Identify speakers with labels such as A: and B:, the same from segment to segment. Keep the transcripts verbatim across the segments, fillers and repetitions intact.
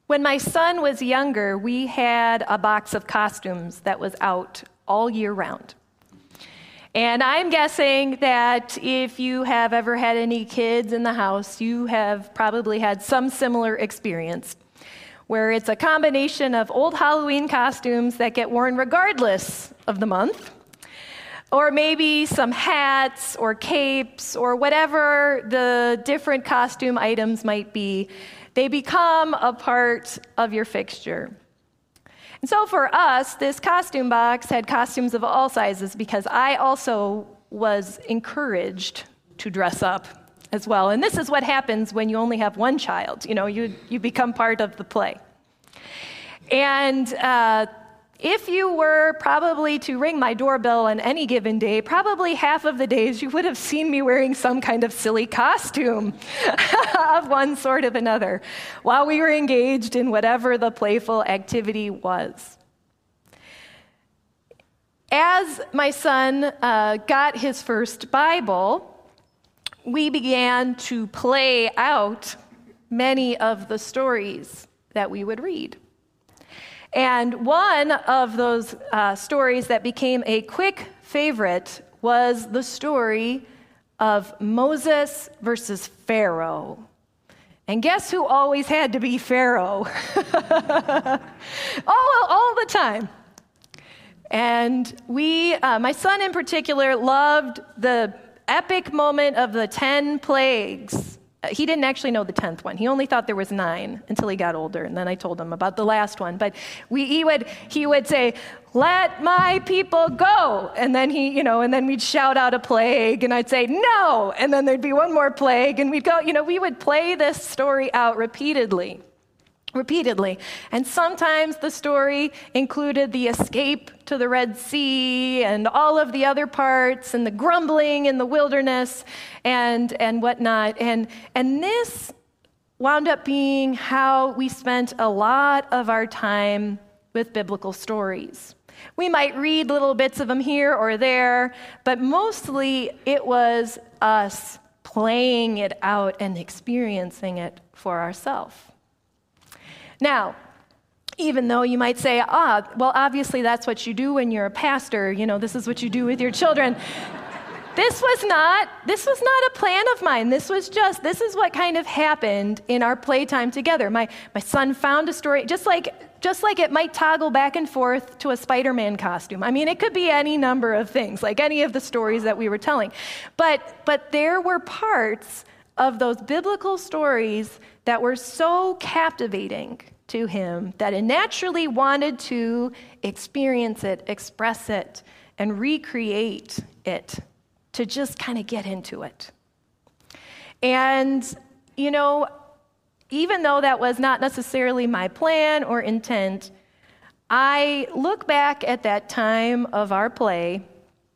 A: When my son was younger, we had a box of costumes that was out all year round. And I'm guessing that if you have ever had any kids in the house, you have probably had some similar experience, where it's a combination of old Halloween costumes that get worn regardless of the month, or maybe some hats or capes or whatever the different costume items might be. They become a part of your fixture. And so for us, this costume box had costumes of all sizes because I also was encouraged to dress up as well. And this is what happens when you only have one child. You know, you, you become part of the play. And uh, if you were probably to ring my doorbell on any given day, probably half of the days you would have seen me wearing some kind of silly costume of one sort or another while we were engaged in whatever the playful activity was. As my son uh, got his first Bible, we began to play out many of the stories that we would read. And one of those uh, stories that became a quick favorite was the story of Moses versus Pharaoh. And guess who always had to be Pharaoh? all, all the time. And we, uh, my son in particular, loved the epic moment of the ten plagues. He didn't actually know the tenth one. He only thought there was nine until he got older, and then I told him about the last one. But we, he would he would say, "Let my people go," and then he, you know, and then we'd shout out a plague, and I'd say, "No," and then there'd be one more plague, and we'd go, you know, we would play this story out repeatedly. Repeatedly. And sometimes the story included the escape to the Red Sea and all of the other parts and the grumbling in the wilderness and, and whatnot. And, and this wound up being how we spent a lot of our time with biblical stories. We might read little bits of them here or there, but mostly it was us playing it out and experiencing it for ourselves. Now, even though you might say, ah, well, obviously that's what you do when you're a pastor, you know, this is what you do with your children. This was not, this was not a plan of mine. This was just, this is what kind of happened in our playtime together. My my son found a story, just like, just like it might toggle back and forth to a Spider-Man costume. I mean, it could be any number of things, like any of the stories that we were telling. But but there were parts of those biblical stories that were so captivating to him that he naturally wanted to experience it, express it, and recreate it, to just kind of get into it. And, you know, even though that was not necessarily my plan or intent, I look back at that time of our play,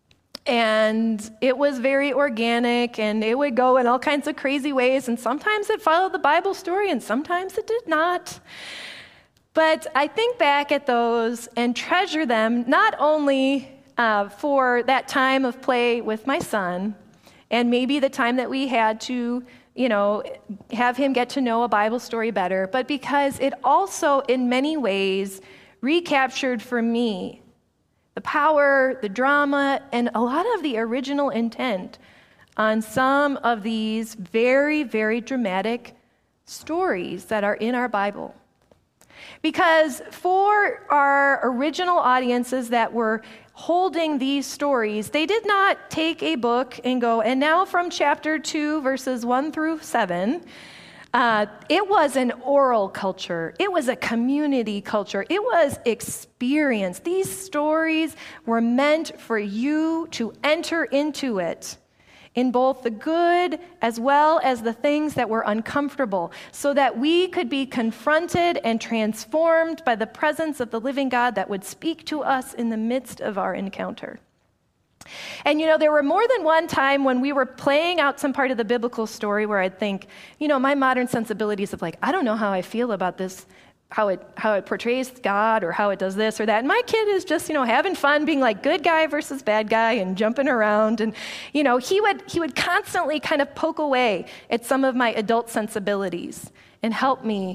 A: and it was very organic, and it would go in all kinds of crazy ways, and sometimes it followed the Bible story, and sometimes it did not. But I think back at those and treasure them, not only uh, for that time of play with my son, and maybe the time that we had to, you know, have him get to know a Bible story better, but because it also, in many ways, recaptured for me the power, the drama, and a lot of the original intent on some of these very, very dramatic stories that are in our Bible. Because for our original audiences that were holding these stories, they did not take a book and go, and now from chapter two, verses one through seven, Uh, it was an oral culture. It was a community culture. It was experience. These stories were meant for you to enter into it in both the good as well as the things that were uncomfortable, so that we could be confronted and transformed by the presence of the living God that would speak to us in the midst of our encounter. And, you know, there were more than one time when we were playing out some part of the biblical story where I'd think, you know, my modern sensibilities of like, I don't know how I feel about this, how it how it portrays God or how it does this or that. And my kid is just, you know, having fun being like good guy versus bad guy and jumping around. And, you know, he would he would constantly kind of poke away at some of my adult sensibilities and help me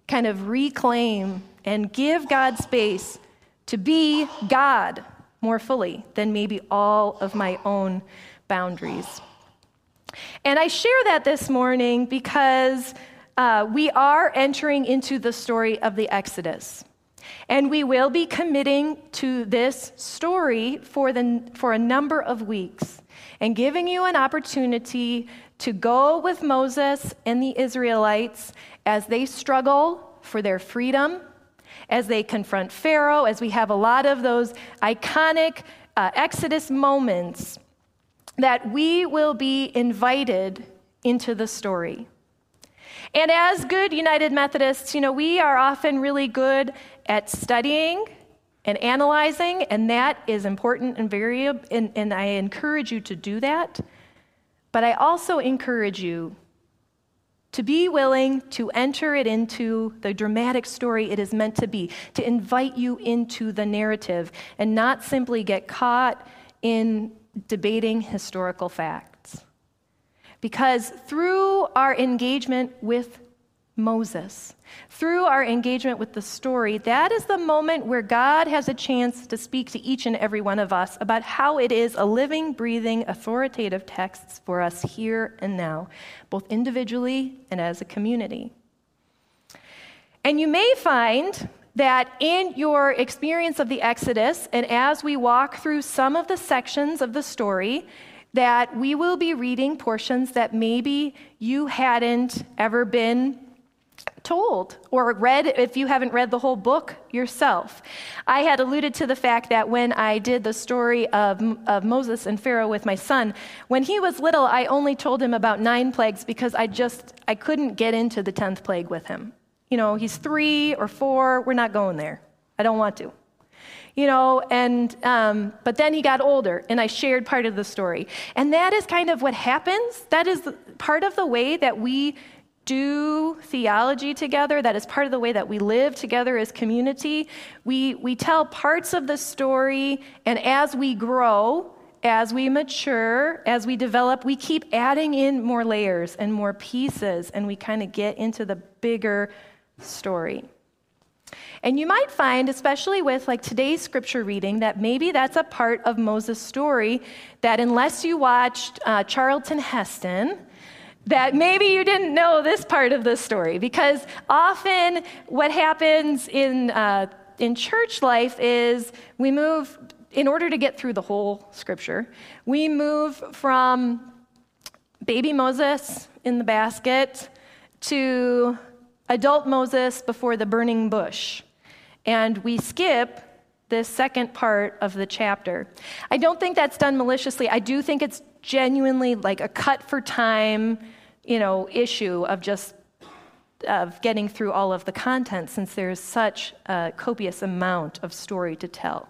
A: kind of reclaim and give God space to be God more fully than maybe all of my own boundaries. And I share that this morning because uh, we are entering into the story of the Exodus. And we will be committing to this story for, the, for a number of weeks and giving you an opportunity to go with Moses and the Israelites as they struggle for their freedom, as they confront Pharaoh, as we have a lot of those iconic uh, Exodus moments, that we will be invited into the story. And as good United Methodists, you know, we are often really good at studying and analyzing, and that is important and very, and, and I encourage you to do that. But I also encourage you to be willing to enter it into the dramatic story it is meant to be, to invite you into the narrative and not simply get caught in debating historical facts. Because through our engagement with Moses, through our engagement with the story, that is the moment where God has a chance to speak to each and every one of us about how it is a living, breathing, authoritative text for us here and now, both individually and as a community. And you may find that in your experience of the Exodus, and as we walk through some of the sections of the story, that we will be reading portions that maybe you hadn't ever been told or read if you haven't read the whole book yourself. I had alluded to the fact that when I did the story of, of Moses and Pharaoh with my son, when he was little, I only told him about nine plagues because I just, I couldn't get into the tenth plague with him. You know, he's three or four, we're not going there. I don't want to. You know, and, um, but then he got older and I shared part of the story. And that is kind of what happens. That is part of the way that we do theology together. That is part of the way that we live together as community. We, we tell parts of the story, and as we grow, as we mature, as we develop, we keep adding in more layers and more pieces, and we kind of get into the bigger story. And you might find, especially with like today's scripture reading, that maybe that's a part of Moses' story that unless you watched uh, Charlton Heston, that maybe you didn't know this part of the story. Because often what happens in uh, in church life is we move, in order to get through the whole scripture, we move from baby Moses in the basket to adult Moses before the burning bush. And we skip this second part of the chapter. I don't think that's done maliciously. I do think it's genuinely like a cut for time, you know, issue of just of getting through all of the content, since there's such a copious amount of story to tell.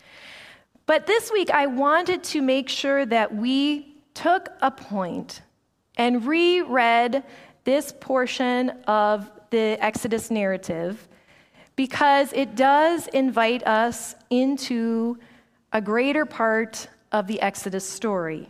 A: But this week, I wanted to make sure that we took a point and reread this portion of the Exodus narrative, because it does invite us into a greater part of the Exodus story.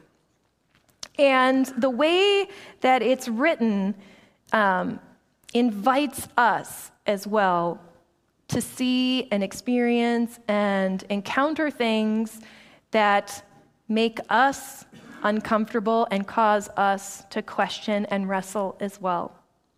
A: And the way that it's written um, invites us as well to see and experience and encounter things that make us uncomfortable and cause us to question and wrestle as well.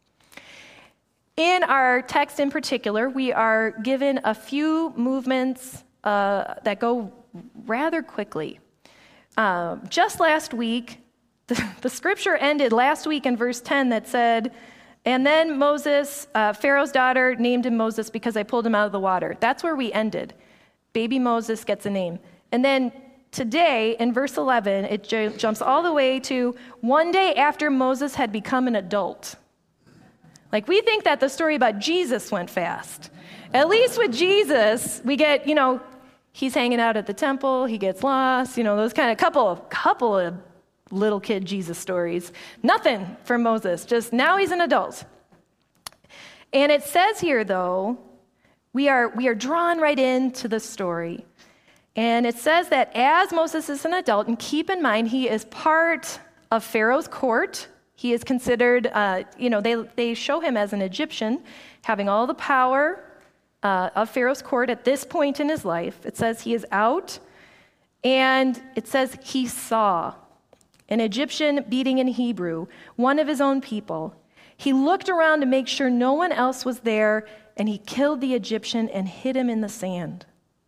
A: In our text in particular, we are given a few movements uh, that go rather quickly. Uh, just last week, the, the scripture ended last week in verse ten that said, and then Moses, uh, Pharaoh's daughter, named him Moses because I pulled him out of the water. That's where we ended. Baby Moses gets a name. And then today, in verse eleven, it j- jumps all the way to one day after Moses had become an adult. Like, we think that the story about Jesus went fast. At least with Jesus, we get, you know, he's hanging out at the temple, he gets lost, you know, those kind of couple of, couple of little kid Jesus stories. Nothing for Moses, just now he's an adult. And it says here, though, we are, we are drawn right into the story. And it says that as Moses is an adult, and keep in mind, he is part of Pharaoh's court. He is considered, uh, you know, they, they show him as an Egyptian, having all the power uh, of Pharaoh's court at this point in his life. It says he is out, and it says he saw an Egyptian beating in Hebrew, one of his own people. He looked around to make sure no one else was there, and he killed the Egyptian and hid him in the sand.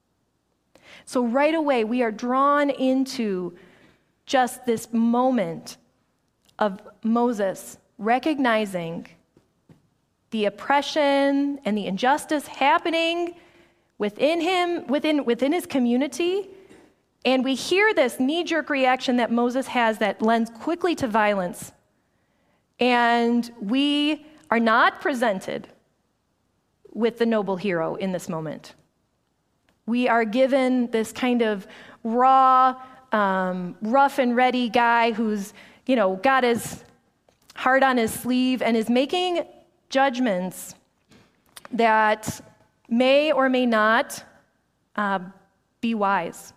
A: So right away, we are drawn into just this moment of Moses recognizing the oppression and the injustice happening within him, within, within his community. And we hear this knee-jerk reaction that Moses has that lends quickly to violence. And we are not presented with the noble hero in this moment. We are given this kind of raw, um, rough and ready guy who's, you know, got his heart on his sleeve and is making judgments that may or may not uh, be wise.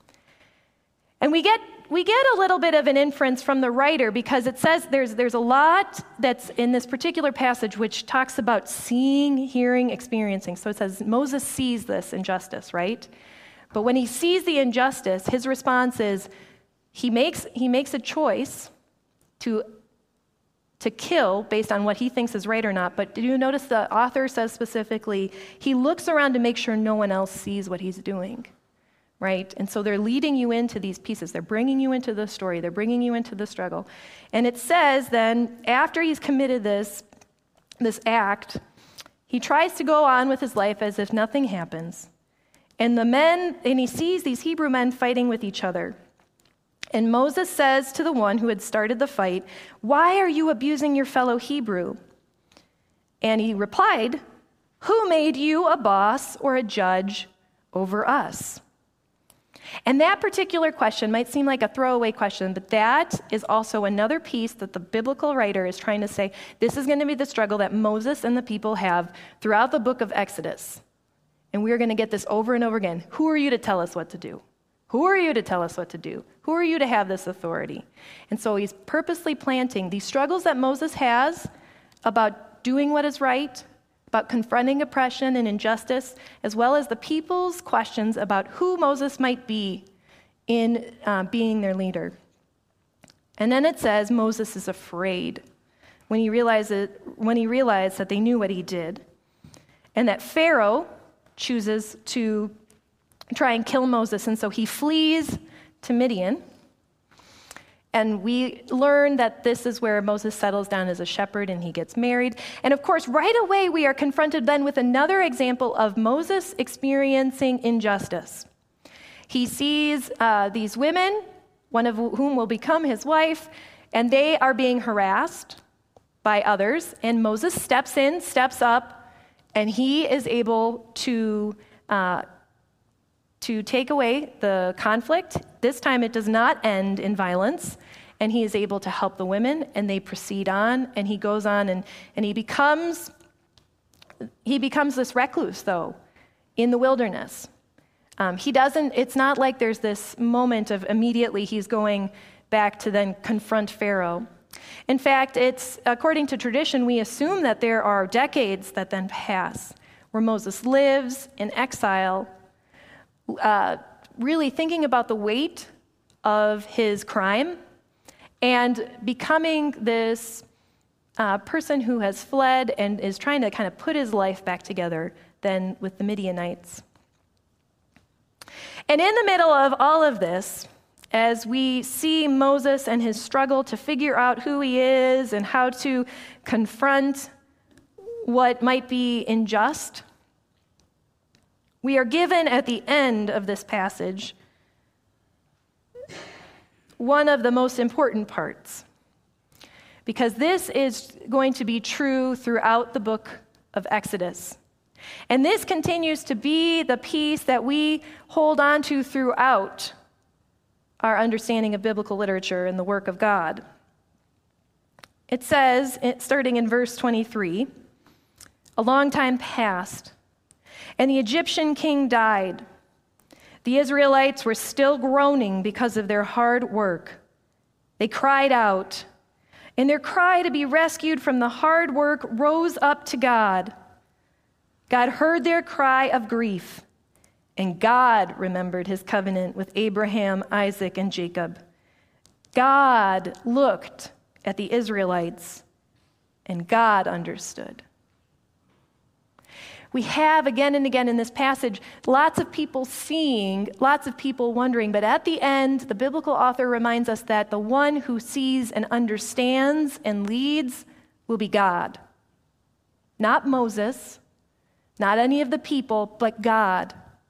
A: And we get we get a little bit of an inference from the writer because it says there's there's a lot that's in this particular passage which talks about seeing, hearing, experiencing. So it says Moses sees this injustice, right? But when he sees the injustice, his response is he makes he makes a choice to to kill based on what he thinks is right or not. But do you notice the author says specifically, he looks around to make sure no one else sees what he's doing. Right? And so they're leading you into these pieces. They're bringing you into the story. They're bringing you into the struggle. And it says then, after he's committed this, this act, he tries to go on with his life as if nothing happens. And the men, and he sees these Hebrew men fighting with each other. And Moses says to the one who had started the fight, "Why are you abusing your fellow Hebrew?" And he replied, "Who made you a boss or a judge over us?" And that particular question might seem like a throwaway question, but that is also another piece that the biblical writer is trying to say, this is going to be the struggle that Moses and the people have throughout the book of Exodus. And we're going to get this over and over again. Who are you to tell us what to do? Who are you to tell us what to do? Who are you to have this authority? And so he's purposely planting these struggles that Moses has about doing what is right, about confronting oppression and injustice, as well as the people's questions about who Moses might be in uh, being their leader. And then it says Moses is afraid when he realizes when he realized that they knew what he did, and that Pharaoh chooses to try and kill Moses, and so he flees to Midian. And we learn that this is where Moses settles down as a shepherd and he gets married. And of course, right away, we are confronted then with another example of Moses experiencing injustice. He sees uh, these women, one of whom will become his wife, and they are being harassed by others. And Moses steps in, steps up, and he is able to uh, to take away the conflict. This time it does not end in violence, and he is able to help the women, and they proceed on, and he goes on, and, and he becomes he becomes this recluse, though, in the wilderness. Um, he doesn't, it's not like there's this moment of immediately he's going back to then confront Pharaoh. In fact, it's according to tradition, we assume that there are decades that then pass where Moses lives in exile, Uh, really thinking about the weight of his crime and becoming this uh, person who has fled and is trying to kind of put his life back together then with the Midianites. And in the middle of all of this, as we see Moses and his struggle to figure out who he is and how to confront what might be unjust, we are given at the end of this passage one of the most important parts, because this is going to be true throughout the book of Exodus. And this continues to be the piece that we hold on to throughout our understanding of biblical literature and the work of God. It says, starting in verse twenty-three, "A long time passed, and the Egyptian king died. The Israelites were still groaning because of their hard work. They cried out, and their cry to be rescued from the hard work rose up to God. God heard their cry of grief, and God remembered his covenant with Abraham, Isaac, and Jacob. God looked at the Israelites, and God understood. We have again and again in this passage lots of people seeing, lots of people wondering, but at the end, the biblical author reminds us that the one who sees and understands and leads will be God. Not Moses, not any of the people, but God.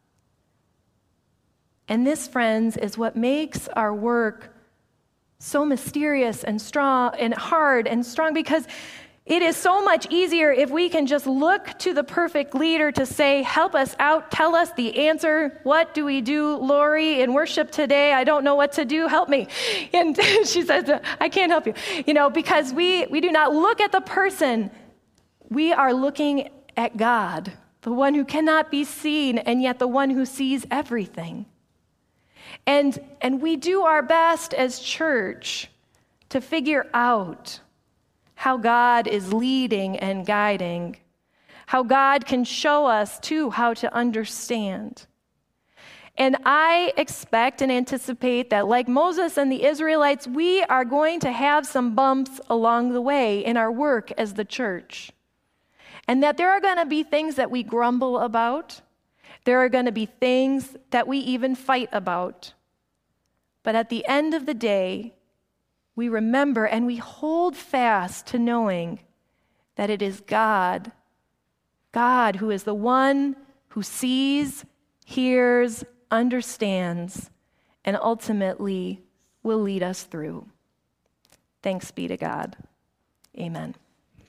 A: And this, friends, is what makes our work so mysterious and strong and hard and strong, because it is so much easier if we can just look to the perfect leader to say, help us out, tell us the answer. What do we do, Lori, in worship today? I don't know what to do, help me. And she says, I can't help you. You know, because we, we do not look at the person. We are looking at God, the one who cannot be seen, and yet the one who sees everything. And, and we do our best as church to figure out how God is leading and guiding, how God can show us, too, how to understand. And I expect and anticipate that, like Moses and the Israelites, we are going to have some bumps along the way in our work as the church. And that there are going to be things that we grumble about. There are going to be things that we even fight about. But at the end of the day, we remember and we hold fast to knowing that it is God, God who is the one who sees, hears, understands, and ultimately will lead us through. Thanks be to God. Amen.